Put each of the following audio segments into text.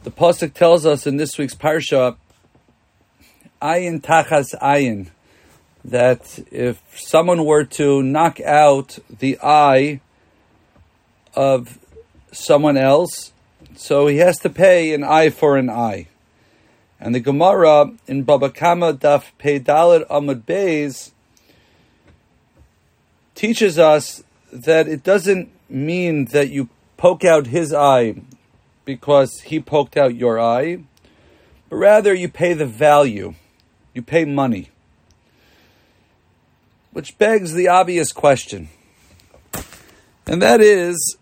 The pasuk tells us in this week's parsha, ayin tachas ayin, that if someone were to knock out the eye of someone else, so he has to pay an eye for an eye. And the Gemara in Baba Kama Daf Pei Dalet Amud Beis teaches us that it doesn't mean that you poke out his eye because he poked out your eye, but rather you pay the value, you pay money. Which begs the obvious question, and that is,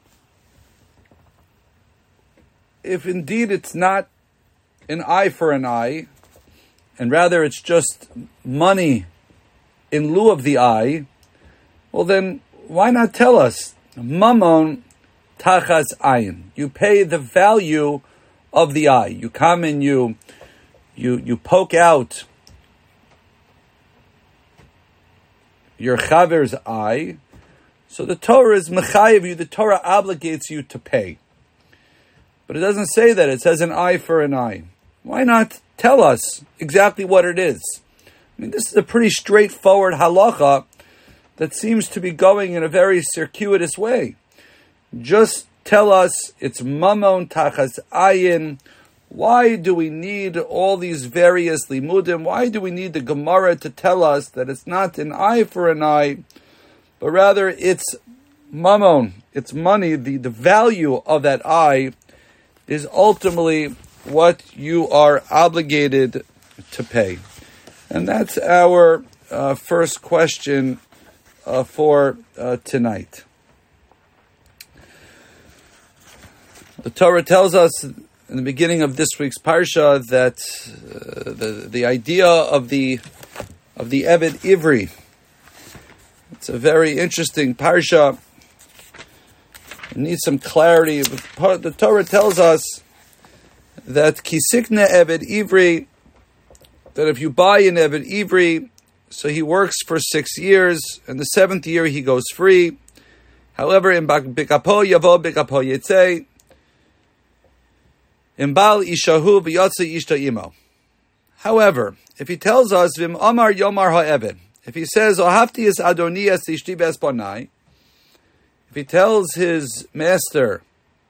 if indeed it's not an eye for an eye, and rather it's just money in lieu of the eye, well then, why not tell us, mamon tachas ayin? You pay the value of the eye. You come and you poke out your chaver's eye, so the Torah is mechayev you, the Torah obligates you to pay. But it doesn't say that, it says an eye for an eye. Why not tell us exactly what it is? I mean, this is a pretty straightforward halacha that seems to be going in a very circuitous way. Just tell us it's mamon tachas ayin. Why do we need all these various limudim? Why do we need the Gemara to tell us that it's not an eye for an eye, but rather it's mamon, it's money, the value of that eye is ultimately what you are obligated to pay? And that's our first question for tonight. The Torah tells us in the beginning of this week's parsha that the idea of the Eved Ivri, it's a very interesting parsha. It needs some clarity. The Torah tells us that kisikna Eved Ivri, that if you buy an Eved Ivri, so he works for 6 years, and the 7th year he goes free. However, in bikapo yavo bikapo yitzei, Imbal ishahu v'yotze ishta imo. However, if he tells us vim amar yomar ha'eved, if he says ohafti es adoni es ishti besponai, if he tells his master,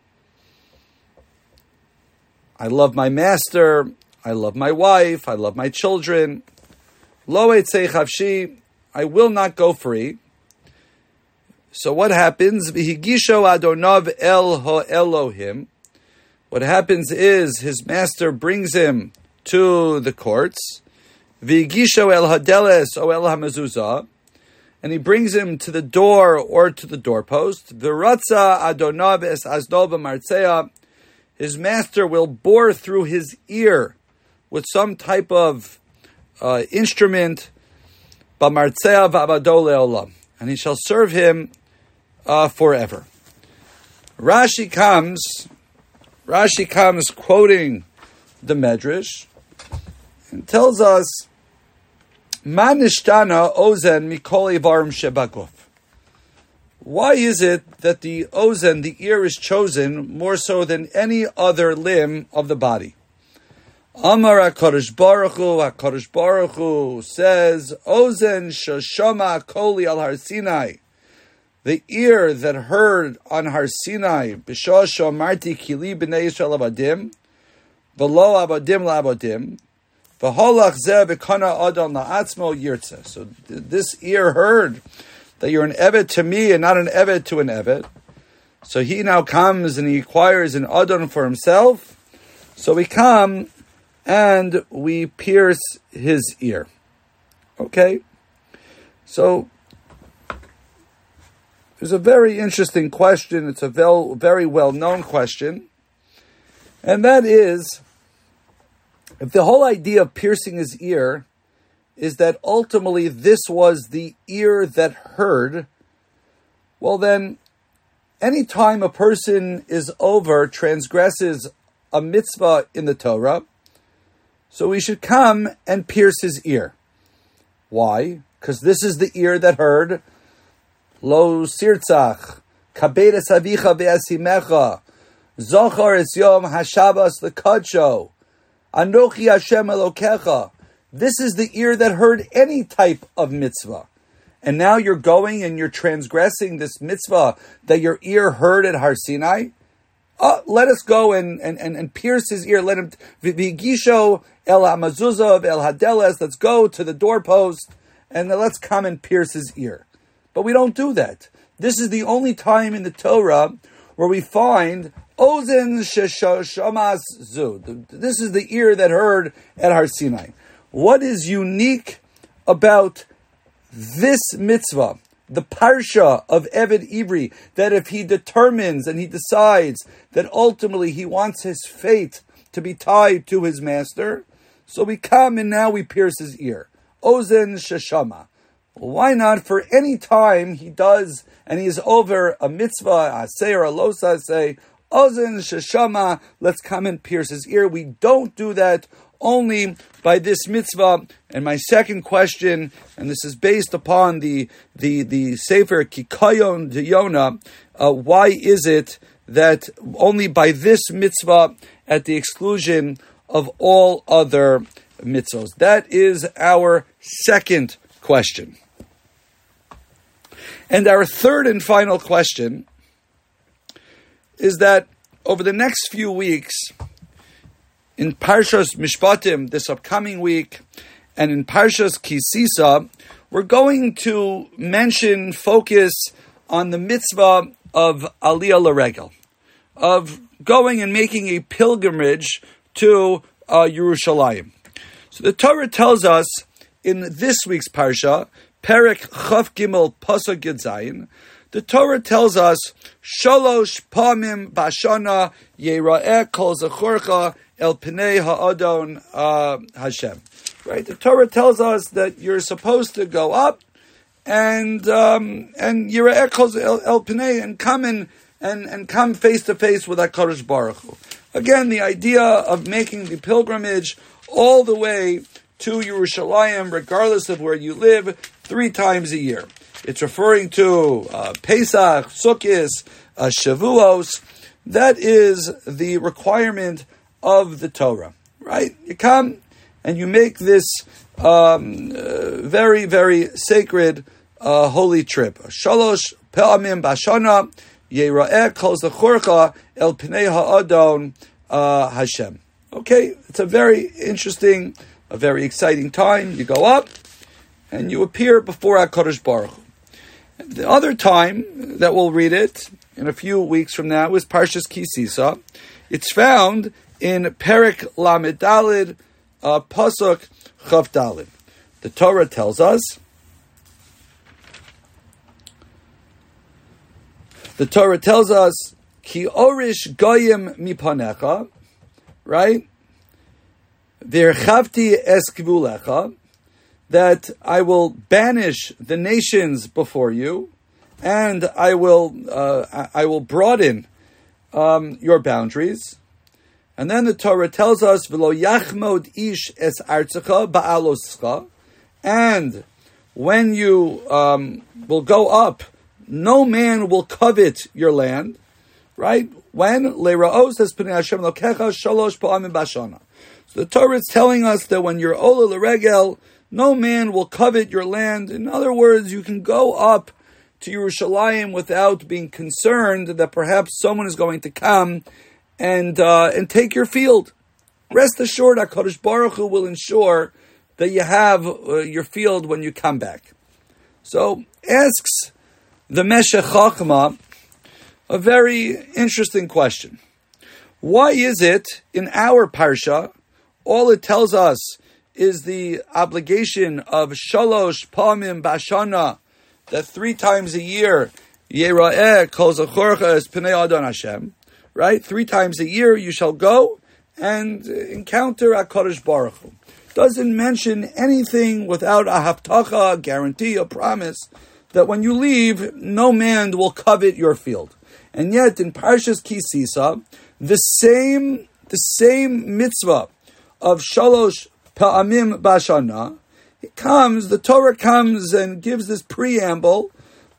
I love my master, I love my wife, I love my children, lo etzei chavshi, I will not go free. So what happens? V'higisho adonav el ha'elohim. What happens is his master brings him to the courts, v'yigisho el hadeles o el hamezuzah, and he brings him to the door or to the doorpost. V'ratza adonav es azno b'martzea, his master will bore through his ear with some type of instrument, b'martzea v'avado le'olam, and he shall serve him forever. Rashi comes quoting the Medrash and tells us, "Ma nishtana ozen mikol ivarim shebaguf." Why is it that the ozen, the ear, is chosen more so than any other limb of the body? Amar HaKadosh Baruch Hu says, "Ozen shashama koli al Har Sinai." The ear that heard on Har Sinai, b'shah shomarti kili b'nei Yisrael avadim, v'lo avadim la'avadim, v'holach zeh v'kana adam la'atzmo yirtzeh. So this ear heard that you're an eved to me and not an eved to an eved. So he now comes and he acquires an adon for himself. So we come and we pierce his ear. Okay? So there's a very interesting question. It's a very well-known question. And that is, if the whole idea of piercing his ear is that ultimately this was the ear that heard, well then, any time a person transgresses a mitzvah in the Torah, so we should come and pierce his ear. Why? Because this is the ear that heard, Lo sirtzach, kabedes avicha ve'asimecha, Zachar es Yom HaShabbos L'Kadsho. Anochi Hashem Elokecha. This is the ear that heard any type of mitzvah. And now you're going and you're transgressing this mitzvah that your ear heard at Har Sinai. Let us go and pierce his ear. Let him v'gisho el hamazuzah el hadeles. Let's go to the doorpost and let's come and pierce his ear. But we don't do that. This is the only time in the Torah where we find ozen sheshamas zu. This is the ear that heard at Har Sinai. What is unique about this mitzvah, the parsha of Eved Ivri, that if he determines and he decides that ultimately he wants his fate to be tied to his master, so we come and now we pierce his ear. Ozen sheshama. Well, why not for any time he does and he is over a mitzvah, aseh or a losa, say, Ozen sheshama, let's come and pierce his ear. We don't do that only by this mitzvah. And my second question, and this is based upon the Sefer Kikayon de Yonah, why is it that only by this mitzvah at the exclusion of all other mitzvahs? That is our second question. And our third and final question is that over the next few weeks, in Parshas Mishpatim this upcoming week, and in Parshas Kisisa, we're going to focus on the mitzvah of Aliyah L'Regel, of going and making a pilgrimage to Yerushalayim. So the Torah tells us in this week's Parsha, Perek Chaf Gimel Pasuk Yud Zayin, the Torah tells us, Shalosh Pamim Bashana Yera'eh Kol Zechorcha El Pnei Ha'adon Hashem. Right? The Torah tells us that you're supposed to go up and Yera'eh Kol El Pnei and come face to face with HaKadosh Baruch Hu. Again, the idea of making the pilgrimage all the way to Yerushalayim, regardless of where you live, 3 times a year. It's referring to Pesach, Sukkot, Shavuos. That is the requirement of the Torah, right? You come and you make this very, very sacred, holy trip. Shalosh pe'amim bashana yera'eh kol zechorcha el pnei ha'adon Hashem. Okay, it's a very interesting, a very exciting time. You go up and you appear before HaKadosh Baruch Hu. The other time that we'll read it in a few weeks from now is Parshas Kisisa. It's found in Perek Lamed Daled, Pasuk Chav Daled. The Torah tells us, Ki orish goyim mipanecha, right? V'erchavti es gvulecha, that I will banish the nations before you, and I will broaden your boundaries. And then the Torah tells us, "V'lo yachmod ish es artzecha ba'aloscha," and when you will go up, no man will covet your land. Right? When le'ra'os es pnei Hashem lokecha shalosh pa'amim bashana. So the Torah is telling us that when you're ola l'regel, no man will covet your land. In other words, you can go up to Yerushalayim without being concerned that perhaps someone is going to come and take your field. Rest assured, HaKadosh Baruch Hu will ensure that you have your field when you come back. So asks the Meshech Chachma a very interesting question. Why is it in our parsha, all it tells us is the obligation of Shalosh Pamim Bashana, that 3 times a year, Yera'eh Kol Zechorcha Es Pnei Adon Hashem, right? 3 times a year you shall go and encounter HaKadosh Baruch Hu. Doesn't mention anything without a haftacha, a guarantee, a promise, that when you leave, no man will covet your field. And yet, in Parshas Kisisa, the same mitzvah of Shalosh Pa'amim Bashana, the Torah comes and gives this preamble,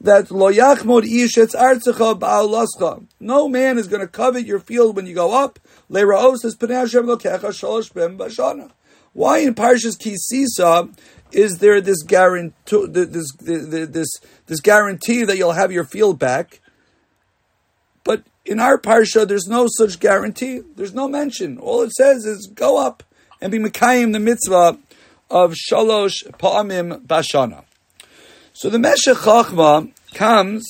that lo yachmod ish etz artzecha ba'alascha. No man is going to covet your field when you go up. Le'ra'os es pnei Hashem lokecha shalosh b'em b'shana. Why in Parshas Ki Sisa is there this guarantee, this guarantee that you'll have your field back? But in our Parsha, there's no such guarantee. There's no mention. All it says is go up and be Mekayim the mitzvah of Shalosh Pa'amim Bashana. So the Meshech Chochmah comes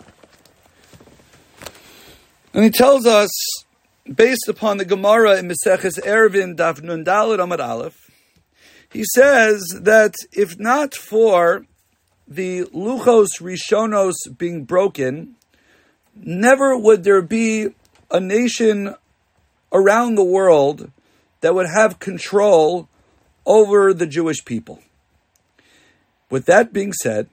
and he tells us, based upon the Gemara in Maseches Eruvin Daf Nun Daled Amud Aleph, he says that if not for the Luchos Rishonos being broken, never would there be a nation around the world that would have control over the Jewish people. With that being said,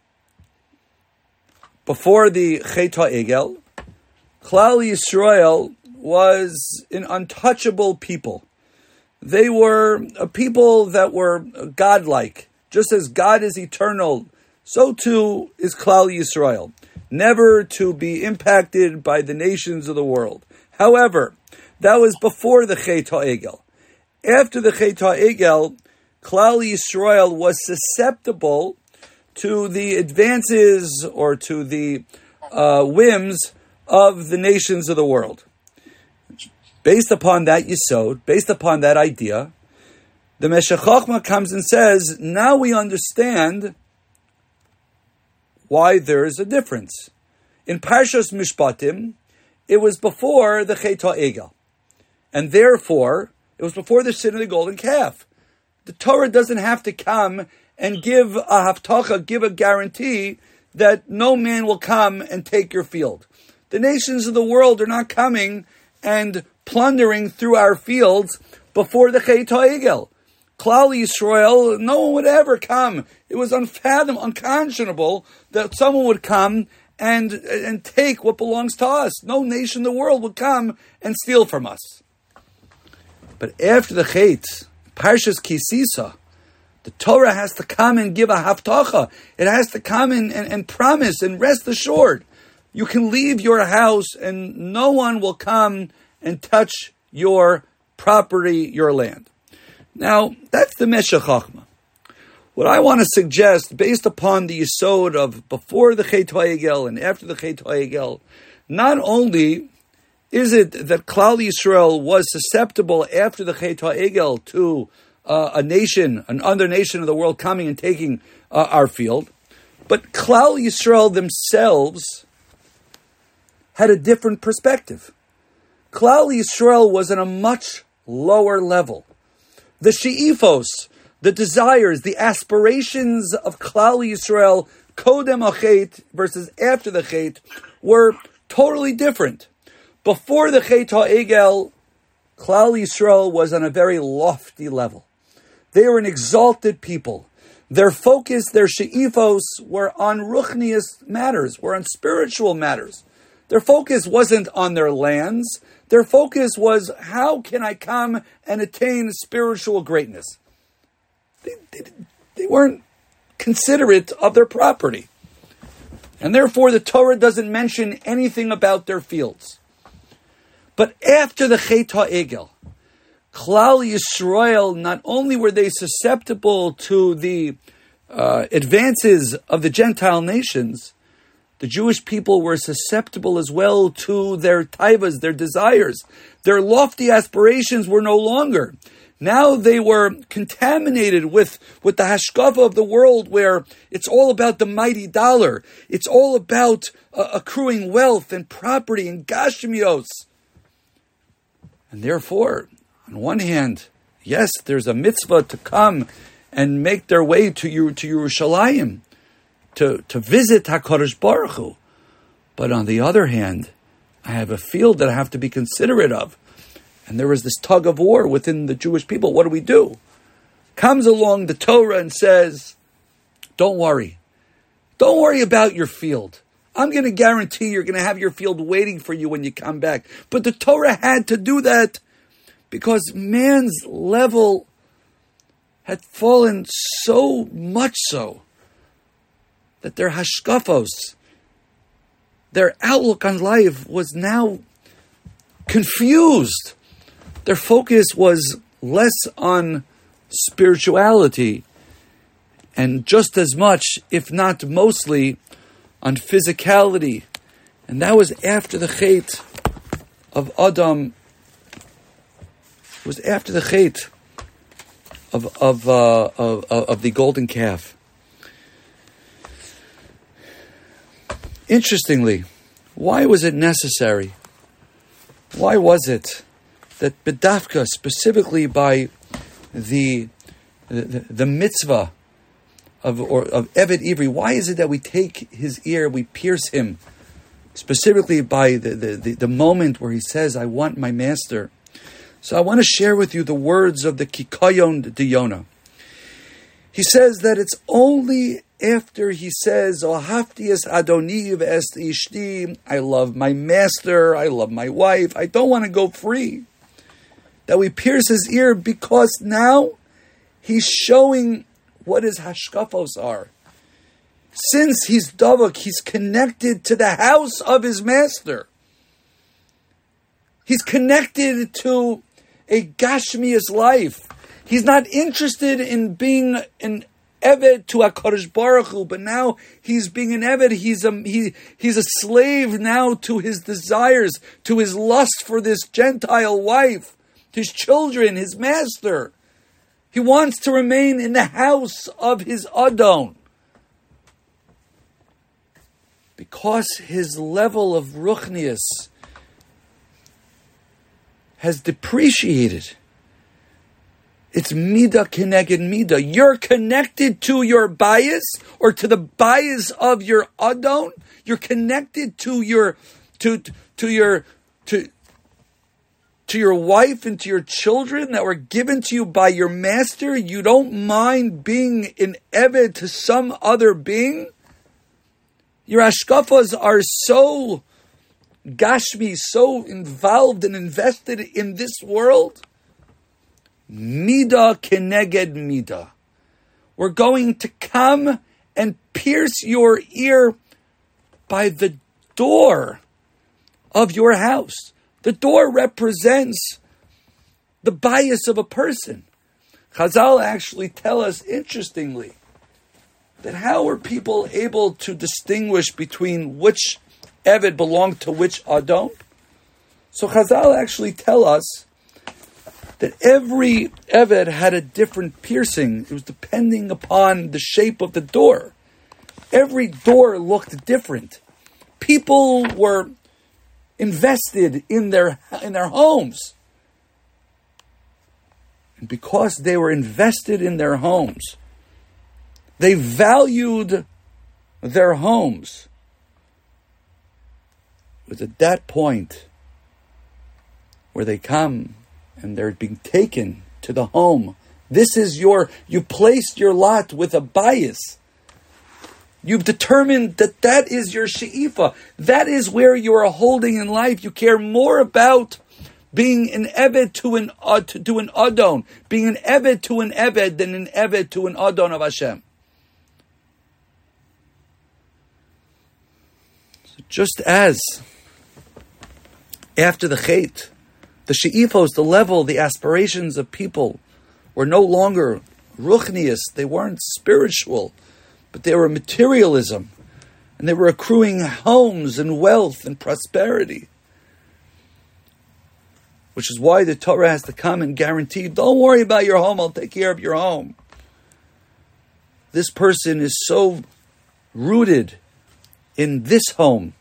before the Chet HaEgel, Klal Yisrael was an untouchable people. They were a people that were godlike. Just as God is eternal, so too is Klal Yisrael, never to be impacted by the nations of the world. However, that was before the Chet HaEgel. After the Chet HaEgel, Klal Yisrael was susceptible to the advances or to the whims of the nations of the world. Based upon that yesod, based upon that idea, the Meshech Chochmah comes and says, now we understand why there is a difference. In Parshas Mishpatim, it was before the Chet HaEgel, and therefore it was before the sin of the golden calf. The Torah doesn't have to come and give a haftacha, give a guarantee that no man will come and take your field. The nations of the world are not coming and plundering through our fields before the Chet HaEgel. Klal Yisrael, no one would ever come. It was unfathomable, unconscionable that someone would come and take what belongs to us. No nation in the world would come and steal from us. But after the Chet, Parshas Ki Sisa, the Torah has to come and give a haftacha. It has to come and promise and rest assured. You can leave your house and no one will come and touch your property, your land. Now, that's the Meshech Chochmah. What I want to suggest, based upon the yesod of before the Chet HaEgel and after the Chet HaEgel, not only is it that Klal Yisrael was susceptible after the Chet HaEgel to a nation, another nation of the world coming and taking our field, but Klal Yisrael themselves had a different perspective. Klal Yisrael was on a much lower level. The she'ifos, the desires, the aspirations of Klal Yisrael, Kodem HaChet versus after the Chet, were totally different. Before the Chet HaEgel, Klal Yisrael was on a very lofty level. They were an exalted people. Their focus, their she'ifos, were on ruchnius matters, were on spiritual matters. Their focus wasn't on their lands. Their focus was, how can I come and attain spiritual greatness? They weren't considerate of their property. And therefore, the Torah doesn't mention anything about their fields. But after the Chet HaEgel, Klal Yisrael, not only were they susceptible to the advances of the Gentile nations, the Jewish people were susceptible as well to their taivas, their desires. Their lofty aspirations were no longer. Now they were contaminated with the hashkafa of the world, where it's all about the mighty dollar. It's all about accruing wealth and property and gashmios. And therefore, on one hand, yes, there's a mitzvah to come and make their way to Yerushalayim, to visit HaKadosh Baruch Hu. But on the other hand, I have a field that I have to be considerate of. And there is this tug of war within the Jewish people. What do? Comes along the Torah and says, don't worry. Don't worry about your field. I'm going to guarantee you're going to have your field waiting for you when you come back. But the Torah had to do that because man's level had fallen so much so that their hashkafos, their outlook on life was now confused. Their focus was less on spirituality and just as much, if not mostly, on physicality. And that was after the Chet of Adam. It was after the Chet of the golden calf. Interestingly, why was it necessary? Why was it that B'dafka, specifically by the mitzvah of Eved Ivri, why is it that we take his ear, we pierce him, specifically by the moment where he says, I want my master? So I want to share with you the words of the Kikayon de Yonah. He says that it's only after he says, Ohaftias Adoni v'est ishti, I love my master, I love my wife, I don't want to go free, that we pierce his ear, because now he's showing what his hashkafos are. Since he's davuk, he's connected to the house of his master. He's connected to a Gashmias life. He's not interested in being an Eved to HaKadosh Baruch Hu, but now he's being an Eved. He's a slave now to his desires, to his lust for this Gentile wife, his children, his master. He wants to remain in the house of his Adon, because his level of ruchnius has depreciated. It's midah keneged midah. You're connected to your bias, or to the bias of your Adon. You're connected to your wife and to your children that were given to you by your master. You don't mind being an eved to some other being. Your ashkafas are so gashmi, so involved and invested in this world. Midah keneged midah. We're going to come and pierce your ear by the door of your house. The door represents the bias of a person. Chazal actually tell us, interestingly, that how were people able to distinguish between which Eved belonged to which Adon? So Chazal actually tell us that every Eved had a different piercing. It was depending upon the shape of the door. Every door looked different. People were invested in their homes. And because they were invested in their homes, they valued their homes. It was at that point where they come and they're being taken to the home. This is you placed your lot with a bias. You've determined that is your she'ifa. That is where you are holding in life. You care more about being an Eved to an Adon, being an Eved to an Eved than an Eved to an Adon of Hashem. So just as after the Chet, the she'ifos, the level, the aspirations of people were no longer ruchnius, they weren't spiritual, but they were materialism, and they were accruing homes and wealth and prosperity. Which is why the Torah has to come and guarantee, don't worry about your home, I'll take care of your home. This person is so rooted in this home,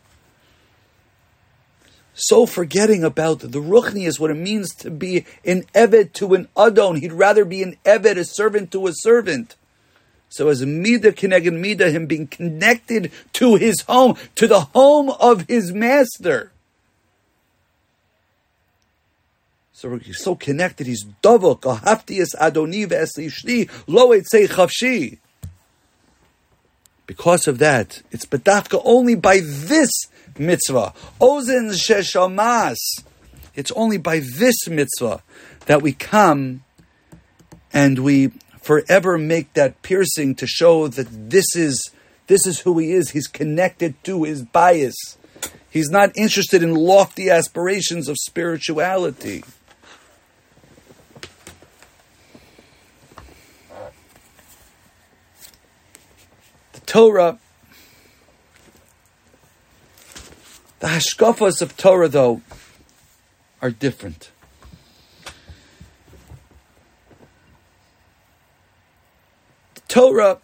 so forgetting about the ruchnius, what it means to be an Eved to an Adon. He'd rather be an Eved, a servant to a servant. So as a midah keneged midah, him being connected to his home, to the home of his master. So he's so connected, he's davuk, ahaftias adoni v'eslishti, lo etzei chavshi. Because of that, it's bedafka only by this mitzvah. Ozen sheshamas. It's only by this mitzvah that we come and we forever make that piercing to show that this is This is who he is. He's connected to his bias. He's not interested in lofty aspirations of spirituality. The Torah, the hashkafas of Torah, though, are different. The Torah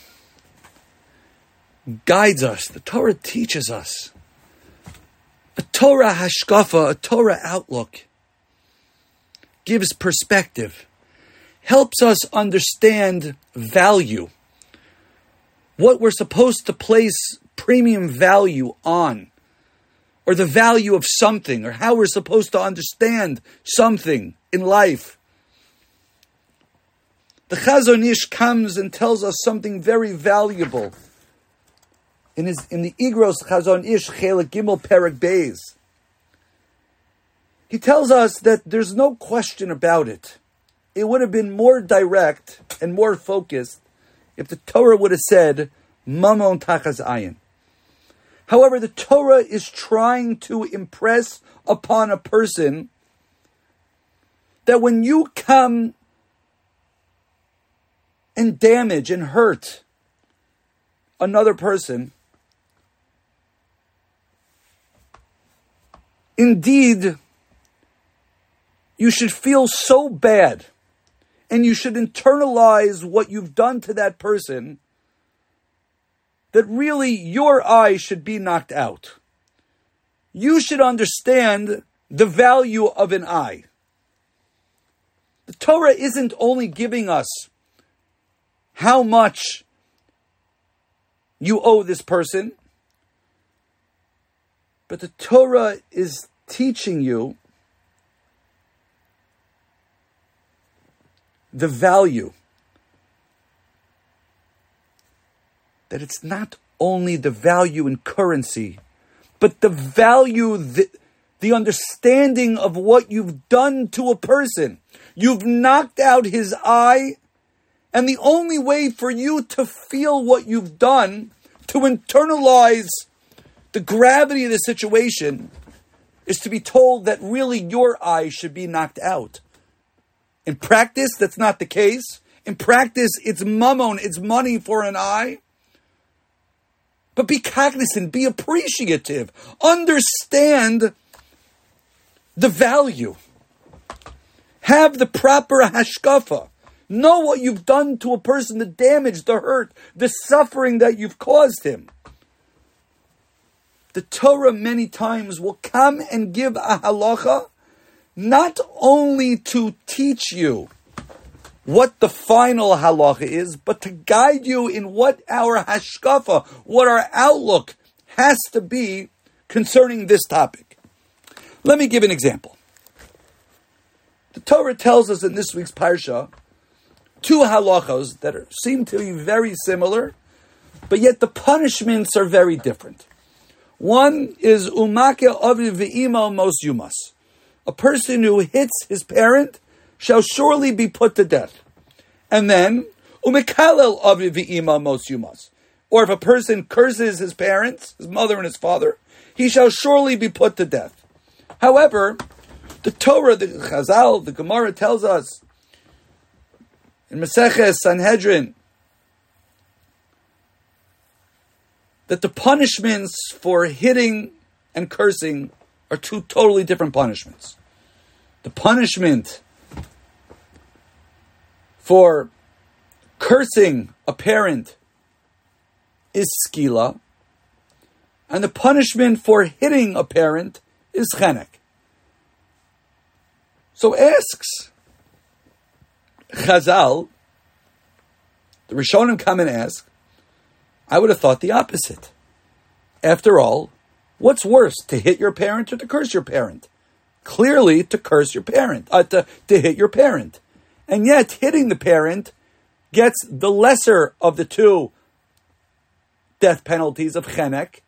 guides us. The Torah teaches us. A Torah hashkafa, a Torah outlook, gives perspective, helps us understand value, what we're supposed to place premium value on, or the value of something, or how we're supposed to understand something in life. The Chazon Ish comes and tells us something very valuable. In the Igros Chazon Ish Chelek Gimel Perek Beis, he tells us that there's no question about it. It would have been more direct and more focused if the Torah would have said, Mamon Tachas Ayin. However, the Torah is trying to impress upon a person that when you come and damage and hurt another person, indeed, you should feel so bad and you should internalize what you've done to that person that really your eye should be knocked out. You should understand the value of an eye. The Torah isn't only giving us how much you owe this person, but the Torah is teaching you the value. That it's not only the value in currency, but the value, the understanding of what you've done to a person. You've knocked out his eye, and the only way for you to feel what you've done, to internalize the gravity of the situation, is to be told that really your eye should be knocked out. In practice, that's not the case. In practice, it's mammon, it's money for an eye. But be cognizant, be appreciative, understand the value. Have the proper hashkafa. Know what you've done to a person, the damage, the hurt, the suffering that you've caused him. The Torah many times will come and give a halacha not only to teach you what the final halacha is, but to guide you in what our hashkafa, what our outlook has to be concerning this topic. Let me give an example. The Torah tells us in this week's parsha two halachos that seem to be very similar, but yet the punishments are very different. One is umake aviv ve'imo mos yumas. A person who hits his parent shall surely be put to death. And then umekalel aviv ve'imo mos yumas. Or if a person curses his parents, his mother and his father, he shall surely be put to death. However, the Torah, the Chazal, the Gemara tells us in Maseches Sanhedrin that the punishments for hitting and cursing are two totally different punishments. The punishment for cursing a parent is skila, and the punishment for hitting a parent is chenek. So asks Chazal, the Rishonim come and ask, I would have thought the opposite. After all, what's worse, to hit your parent or to curse your parent? Clearly, to curse your parent, to hit your parent. And yet, hitting the parent gets the lesser of the two death penalties of chenek,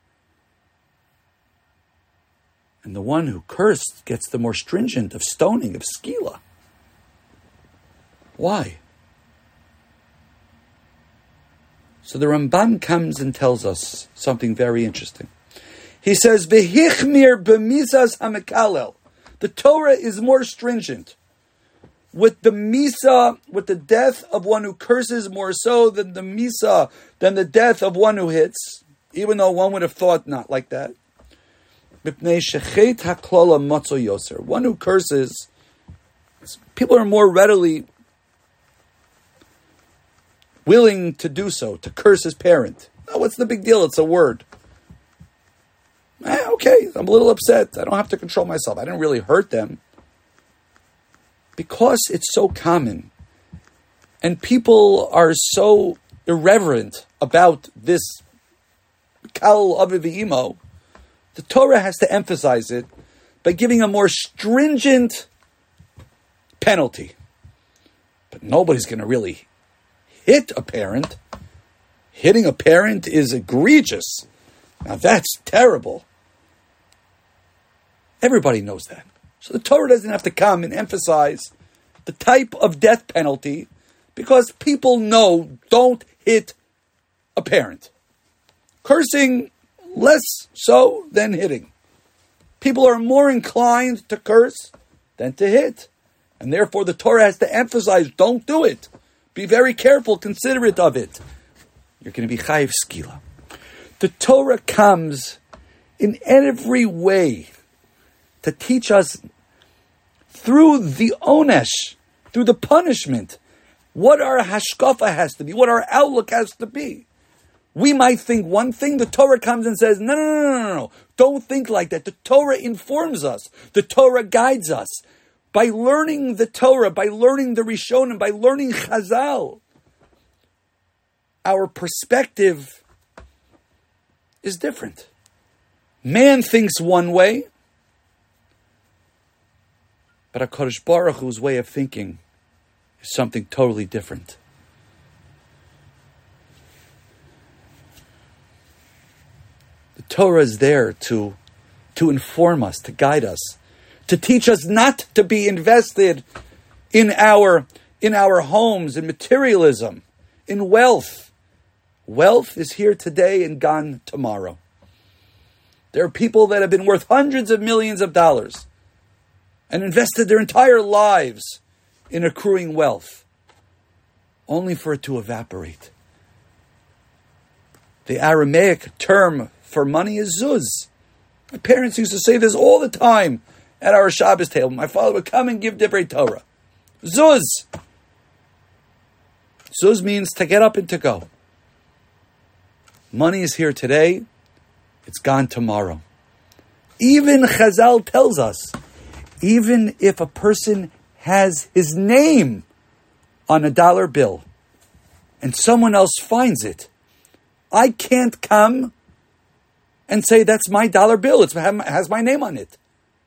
and the one who cursed gets the more stringent of stoning, of skila. Why? So the Ramban comes and tells us something very interesting. He says, "V'hichmir b'misas hamekalel." The Torah is more stringent with the misa, with the death of one who curses, more so than the misa, than the death of one who hits, even though one would have thought not like that. One who curses, people are more readily willing to do so, to curse his parent. Oh, what's the big deal? It's a word. Okay, I'm a little upset. I don't have to control myself. I didn't really hurt them. Because it's so common, and people are so irreverent about this kal aviv v'imo, the Torah has to emphasize it by giving a more stringent penalty. But nobody's going to really hit a parent. Hitting a parent is egregious. Now that's terrible. Everybody knows that. So the Torah doesn't have to come and emphasize the type of death penalty because people know don't hit a parent. Cursing, less so than hitting. People are more inclined to curse than to hit. And therefore the Torah has to emphasize, don't do it. Be very careful, considerate of it. You're going to be chayiv skila. The Torah comes in every way to teach us through the onesh, through the punishment, what our hashkafa has to be, what our outlook has to be. We might think one thing, the Torah comes and says, no. Don't think like that. The Torah informs us. The Torah guides us. By learning the Torah, by learning the Rishonim, by learning Chazal, our perspective is different. Man thinks one way, but HaKadosh Baruch Hu's way of thinking is something totally different. The Torah is there to inform us, to guide us, to teach us not to be invested in our homes, in materialism, in wealth. Wealth is here today and gone tomorrow. There are people that have been worth hundreds of millions of dollars and invested their entire lives in accruing wealth, only for it to evaporate. The Aramaic term for money is zuz. My parents used to say this all the time at our Shabbos table. My father would come and give Divrei Torah. Zuz. Zuz means to get up and to go. Money is here today. It's gone tomorrow. Even Chazal tells us, even if a person has his name on a dollar bill and someone else finds it, I can't come and say that's my dollar bill. It has my name on it.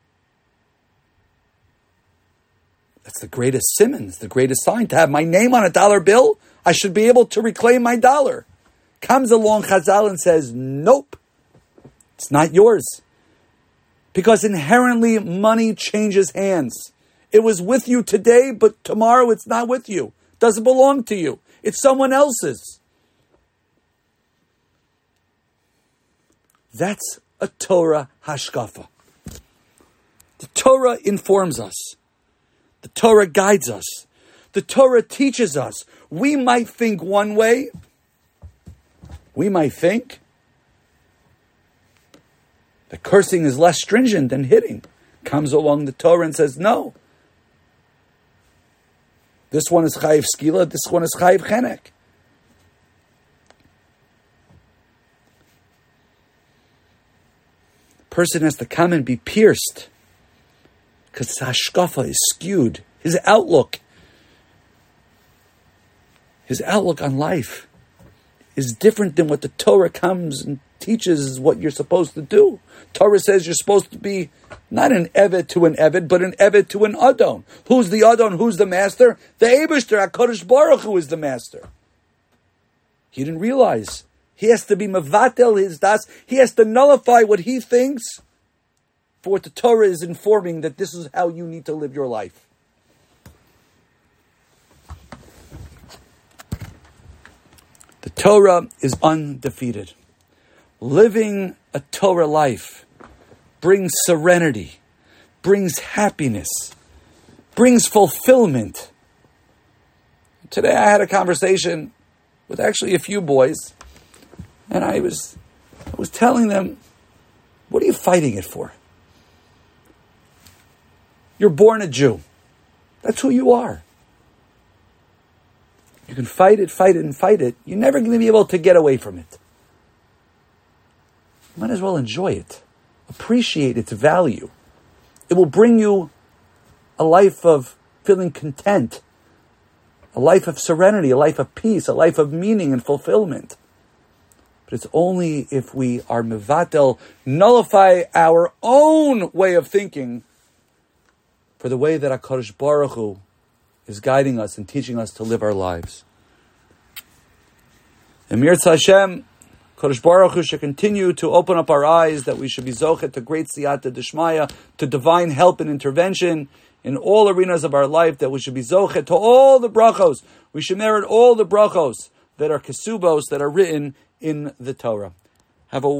That's the greatest simmons, the greatest sign. To have my name on a dollar bill, I should be able to reclaim my dollar. Comes along Chazal and says, nope, it's not yours. Because inherently money changes hands. It was with you today, but tomorrow it's not with you. It doesn't belong to you. It's someone else's. That's a Torah hashkafa. The Torah informs us. The Torah guides us. The Torah teaches us. We might think one way. We might think that cursing is less stringent than hitting. Comes along the Torah and says, no. This one is chayiv skila, this one is chayiv chenek. The person has to come and be pierced because his hashkafa is skewed. His outlook on life is different than what the Torah comes and teaches is what you're supposed to do. Torah says you're supposed to be not an eved to an eved, but an eved to an adon. Who's the adon? Who's the master? The Eibishter, HaKadosh Baruch Hu is the master. He didn't realize. He has to be mevatel his das. He has to nullify what he thinks for what the Torah is informing that this is how you need to live your life. The Torah is undefeated. Living a Torah life brings serenity, brings happiness, brings fulfillment. Today I had a conversation with actually a few boys, and I was telling them, what are you fighting it for? You're born a Jew. That's who you are. You can fight it, and fight it. You're never going to be able to get away from it. You might as well enjoy it. Appreciate its value. It will bring you a life of feeling content, a life of serenity, a life of peace, a life of meaning and fulfillment. But it's only if we are mevatel, nullify our own way of thinking for the way that HaKadosh Baruch Hu is guiding us and teaching us to live our lives. Emir Hashem, HaKadosh Baruch Hu should continue to open up our eyes, that we should be zochet to great siyata d'shmaya, to divine help and intervention in all arenas of our life, that we should be zochet to all the brachos. We should merit all the brachos that are kesubos, that are written in the Torah. Have a